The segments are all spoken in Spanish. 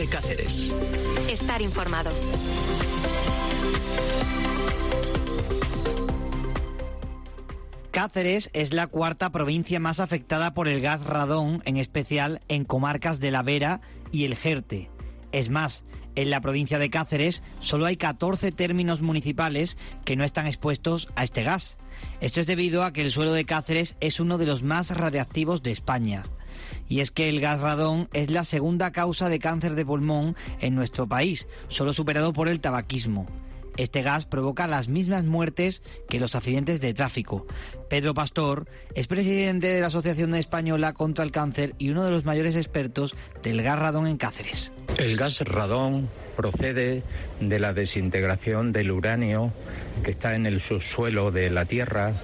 COPE Cáceres. Estar informado. Cáceres es la cuarta provincia más afectada por el gas radón, en especial en comarcas de La Vera y el Jerte. Es más, en la provincia de Cáceres solo hay 14 términos municipales que no están expuestos a este gas. Esto es debido a que el suelo de Cáceres es uno de los más radiactivos de España. Y es que el gas radón es la segunda causa de cáncer de pulmón en nuestro país, solo superado por el tabaquismo. Este gas provoca las mismas muertes que los accidentes de tráfico. Pedro Pastor es presidente de la Asociación Española contra el Cáncer y uno de los mayores expertos del gas radón en Cáceres. El gas radón procede de la desintegración del uranio que está en el subsuelo de la Tierra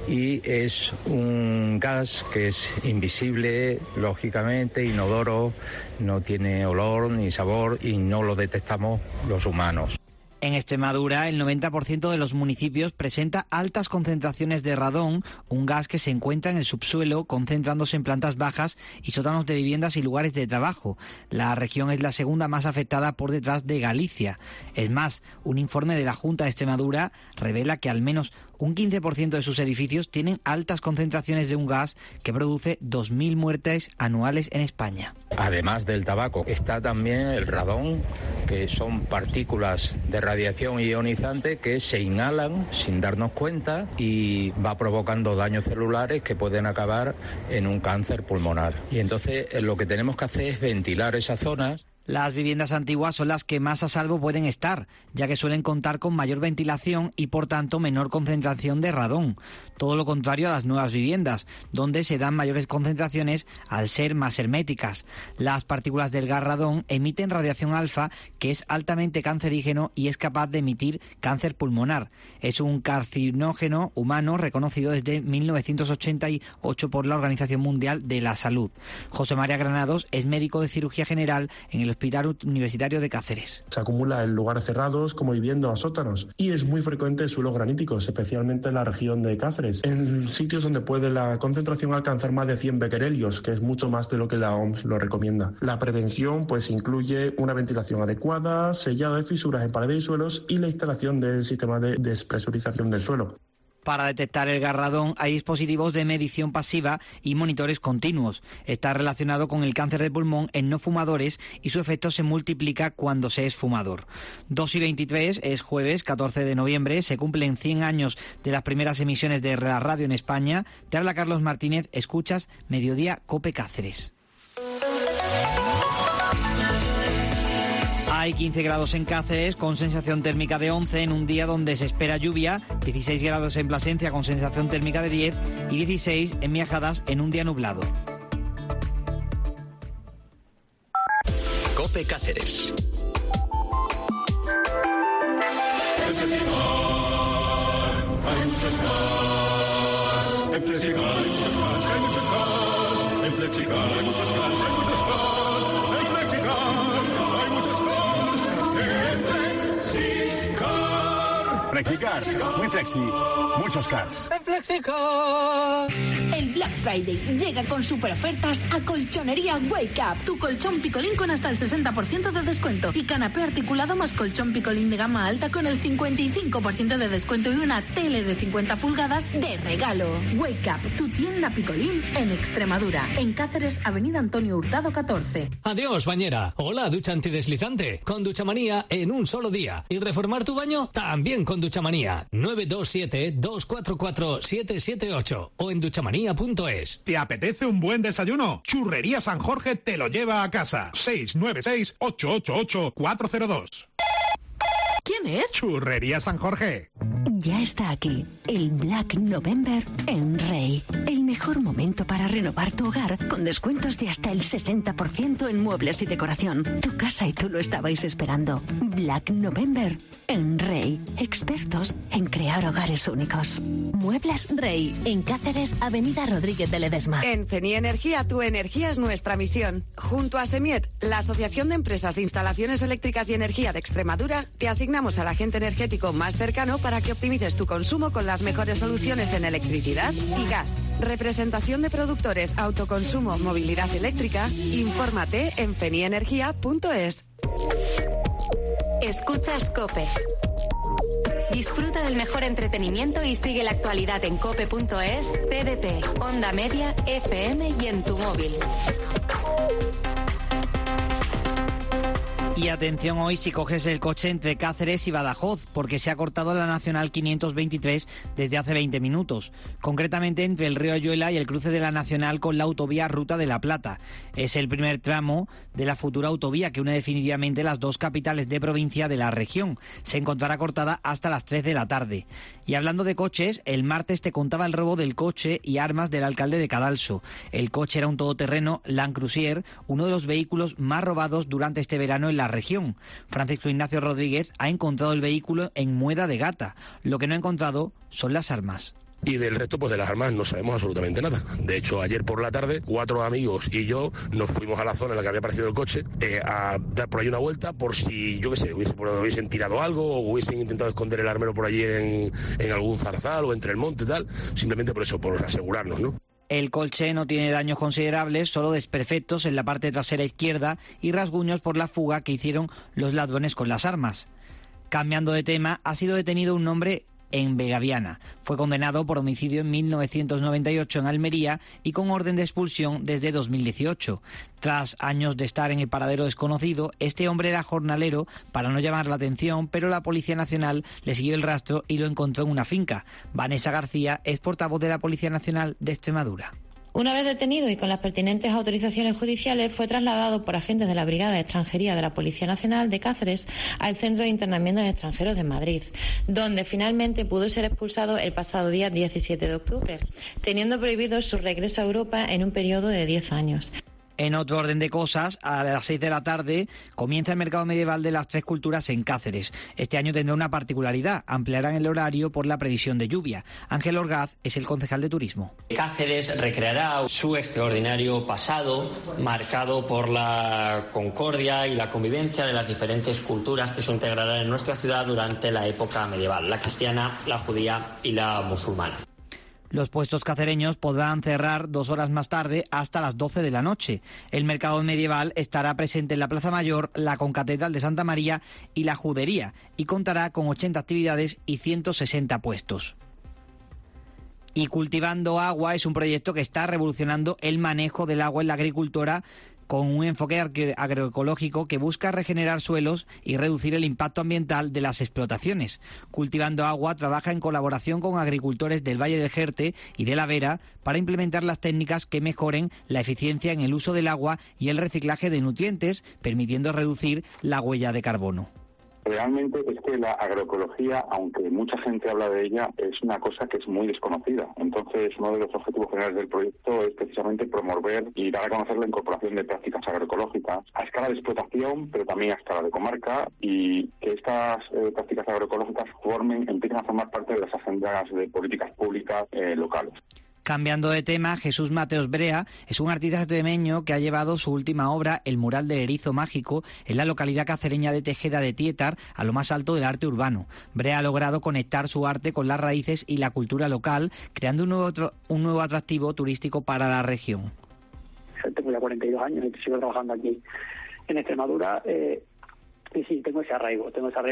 y es un gas que es invisible, lógicamente, inodoro, no tiene olor ni sabor y no lo detectamos los humanos. En Extremadura, el 90% de los municipios presenta altas concentraciones de radón, un gas que se encuentra en el subsuelo, concentrándose en plantas bajas y sótanos de viviendas y lugares de trabajo. La región es la segunda más afectada por detrás de Galicia. Es más, un informe de la Junta de Extremadura revela que al menos un 15% de sus edificios tienen altas concentraciones de un gas que produce 2.000 muertes anuales en España. Además del tabaco, está también el radón, que son partículas de radiación ionizante que se inhalan sin darnos cuenta y va provocando daños celulares que pueden acabar en un cáncer pulmonar. Y entonces lo que tenemos que hacer es ventilar esas zonas. Las viviendas antiguas son las que más a salvo pueden estar, ya que suelen contar con mayor ventilación y por tanto menor concentración de radón. Todo lo contrario a las nuevas viviendas, donde se dan mayores concentraciones al ser más herméticas. Las partículas del gas radón emiten radiación alfa, que es altamente cancerígeno y es capaz de emitir cáncer pulmonar. Es un carcinógeno humano reconocido desde 1988 por la Organización Mundial de la Salud. José María Granados es médico de cirugía general en el Hospital Universitario de Cáceres. Se acumula en lugares cerrados como viviendas, sótanos, y es muy frecuente en suelos graníticos, especialmente en la región de Cáceres, en sitios donde puede la concentración alcanzar más de 100 becquerelios, que es mucho más de lo que la OMS lo recomienda. La prevención pues incluye una ventilación adecuada, sellado de fisuras en paredes y suelos y la instalación del sistema de despresurización del suelo. Para detectar el gas radón hay dispositivos de medición pasiva y monitores continuos. Está relacionado con el cáncer de pulmón en no fumadores y su efecto se multiplica cuando se es fumador. 2:23 es jueves 14 de noviembre, se cumplen 100 años de las primeras emisiones de la radio en España. Te habla Carlos Martínez, escuchas Mediodía COPE Cáceres. Hay 15 grados en Cáceres con sensación térmica de 11 en un día donde se espera lluvia, 16 grados en Plasencia con sensación térmica de 10 y 16 en Miajadas en un día nublado. COPE Cáceres. En Flexicar hay muchos más. En Flexicar hay muchos más. Hay muchos más. En Flexicar hay muchos más. Hay muchos más. En Flexicar hay muchos más. Flexicar, muy flexi, muchos cars. ¡En Flexicar! El Black Friday llega con super ofertas a Colchonería Wake Up. Tu colchón picolín con hasta el 60% de descuento. Y canapé articulado más colchón picolín de gama alta con el 55% de descuento y una tele de 50 pulgadas de regalo. Wake Up, tu tienda picolín en Extremadura. En Cáceres, Avenida Antonio Hurtado 14. Adiós, bañera. Hola, ducha antideslizante. Con Duchamanía en un solo día. Y reformar tu baño también con Duchamanía. 927-244-778 o en duchamanía.es. ¿Te apetece un buen desayuno? Churrería San Jorge te lo lleva a casa. 696-888-402. ¿Quién es? Churrería San Jorge. Ya está aquí, el Black November en Rey. El mejor momento para renovar tu hogar con descuentos de hasta el 60% en muebles y decoración. Tu casa y tú lo estabais esperando. Black November en Rey. Expertos en crear hogares únicos. Muebles Rey, en Cáceres, Avenida Rodríguez de Ledesma. En CENI Energía, tu energía es nuestra misión. Junto a SEMIET, la Asociación de Empresas de Instalaciones Eléctricas y Energía de Extremadura, te asignamos al agente energético más cercano para que optimices optimices tu consumo con las mejores soluciones en electricidad y gas. Representación de productores, autoconsumo, movilidad eléctrica. Infórmate en fenienergia.es. Escuchas COPE. Disfruta del mejor entretenimiento y sigue la actualidad en cope.es, TDT, Onda Media, FM y en tu móvil. Y atención hoy si coges el coche entre Cáceres y Badajoz, porque se ha cortado la Nacional 523 desde hace 20 minutos, concretamente entre el río Ayuela y el cruce de la Nacional con la autovía Ruta de la Plata. Es el primer tramo de la futura autovía que une definitivamente las dos capitales de provincia de la región. Se encontrará cortada hasta las 3 de la tarde. Y hablando de coches, el martes te contaba el robo del coche y armas del alcalde de Cadalso. El coche era un todoterreno Land Cruiser, uno de los vehículos más robados durante este verano en la región. Francisco Ignacio Rodríguez ha encontrado el vehículo en Mueda de Gata. Lo que no ha encontrado son las armas. Y del resto, pues de las armas no sabemos absolutamente nada. De hecho, ayer por la tarde, 4 amigos y yo nos fuimos a la zona en la que había aparecido el coche a dar por ahí una vuelta por si, yo qué sé, hubiesen tirado algo o hubiesen intentado esconder el armero por allí en algún zarzal o entre el monte y tal. Simplemente por eso, por asegurarnos, ¿no? El coche no tiene daños considerables, solo desperfectos en la parte trasera izquierda y rasguños por la fuga que hicieron los ladrones con las armas. Cambiando de tema, ha sido detenido un hombre en Begaviana. Fue condenado por homicidio en 1998 en Almería y con orden de expulsión desde 2018. Tras años de estar en el paradero desconocido, este hombre era jornalero para no llamar la atención, pero la Policía Nacional le siguió el rastro y lo encontró en una finca. Vanessa García es portavoz de la Policía Nacional de Extremadura. Una vez detenido y con las pertinentes autorizaciones judiciales, fue trasladado por agentes de la Brigada de Extranjería de la Policía Nacional de Cáceres al Centro de Internamiento de Extranjeros de Madrid, donde finalmente pudo ser expulsado el pasado día 17 de octubre, teniendo prohibido su regreso a Europa en un periodo de 10 años. En otro orden de cosas, a las 6 de la tarde comienza el mercado medieval de las Tres Culturas en Cáceres. Este año tendrá una particularidad, ampliarán el horario por la previsión de lluvia. Ángel Orgaz es el concejal de turismo. Cáceres recreará su extraordinario pasado, marcado por la concordia y la convivencia de las diferentes culturas que se integrarán en nuestra ciudad durante la época medieval, la cristiana, la judía y la musulmana. Los puestos cacereños podrán cerrar 2 horas más tarde hasta las 12 de la noche. El mercado medieval estará presente en la Plaza Mayor, la Concatedral de Santa María y la Judería y contará con 80 actividades y 160 puestos. Y Cultivando Agua es un proyecto que está revolucionando el manejo del agua en la agricultura con un enfoque agroecológico que busca regenerar suelos y reducir el impacto ambiental de las explotaciones. Cultivando Agua trabaja en colaboración con agricultores del Valle del Jerte y de la Vera para implementar las técnicas que mejoren la eficiencia en el uso del agua y el reciclaje de nutrientes, permitiendo reducir la huella de carbono. Realmente es que la agroecología, aunque mucha gente habla de ella, es una cosa que es muy desconocida. Entonces, uno de los objetivos generales del proyecto es precisamente promover y dar a conocer la incorporación de prácticas agroecológicas a escala de explotación, pero también a escala de comarca, y que estas prácticas agroecológicas empiecen a formar parte de las agendas de políticas públicas locales. Cambiando de tema, Jesús Mateos Brea es un artista extremeño que ha llevado su última obra, el mural del erizo mágico, en la localidad cacereña de Tejeda de Tietar, a lo más alto del arte urbano. Brea ha logrado conectar su arte con las raíces y la cultura local, creando un nuevo atractivo turístico para la región. Tengo ya 42 años y sigo trabajando aquí en Extremadura y sí, tengo ese arraigo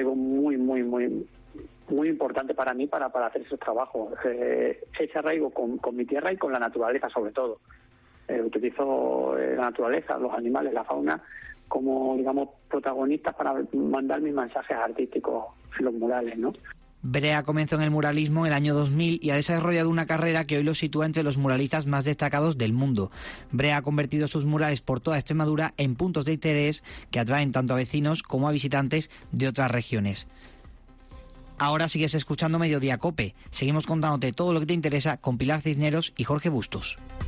muy importante para mí para hacer esos trabajos. Ese arraigo con mi tierra y con la naturaleza sobre todo. Utilizo la naturaleza, los animales, la fauna como, digamos, protagonistas para mandar mis mensajes artísticos en los murales, ¿no? Brea comenzó en el muralismo en el año 2000 y ha desarrollado una carrera que hoy lo sitúa entre los muralistas más destacados del mundo. Brea ha convertido sus murales por toda Extremadura en puntos de interés que atraen tanto a vecinos como a visitantes de otras regiones. Ahora sigues escuchando Mediodía COPE. Seguimos contándote todo lo que te interesa con Pilar Cisneros y Jorge Bustos.